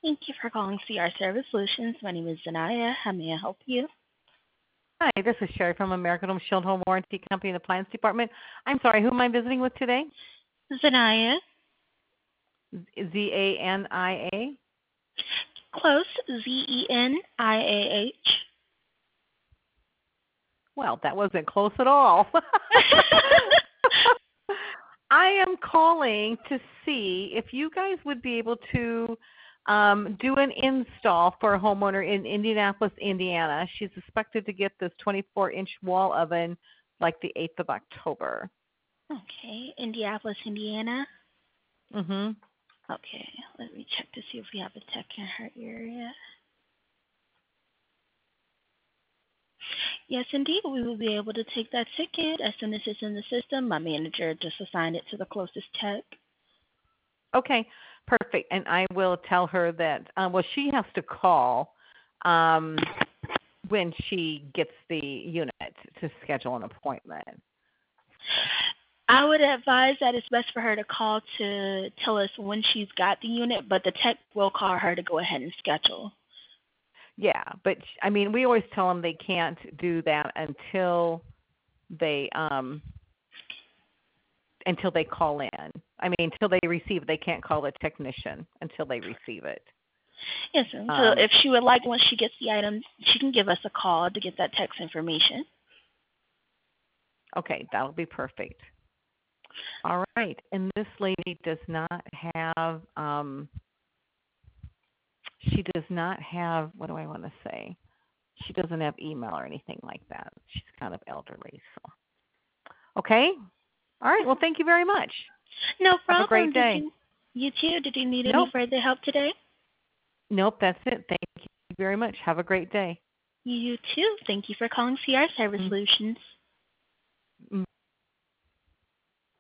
Thank you for calling CR Service Solutions. My name is Zanaya. How may I help you? Hi, this is Sherry from American Home Shield Home Warranty Company in the Appliance Department. I'm sorry, who am I visiting with today? Zanaya. Zania? Close. Zeniah. Well, that wasn't close at all. I am calling to see if you guys would be able to do an install for a homeowner in Indianapolis, Indiana. She's expected to get this 24-inch wall oven like the 8th of October. Okay. Indianapolis, Indiana. Mm-hmm. Okay. Let me check to see if we have a tech in her area. Yes, indeed. We will be able to take that ticket as soon as it's in the system. My manager just assigned it to the closest tech. Okay, perfect. And I will tell her that, she has to call when she gets the unit to schedule an appointment. I would advise that it's best for her to call to tell us when she's got the unit, but the tech will call her to go ahead and schedule. Yeah, but I mean, we always tell them they can't do that until they call in. I mean, until they receive it. They can't call the technician until they receive it. Yes, ma'am. So if she would like, once she gets the item, she can give us a call to get that text information. Okay, that'll be perfect. All right, and this lady does not have. She does not have. What do I want to say? She doesn't have email or anything like that. She's kind of elderly. So, okay. All right. Well, thank you very much. No Have a great problem. day. You too? Did you need any Nope. further help today? Nope. That's it. Thank you very much. Have a great day. You too. Thank you for calling CR Service Solutions.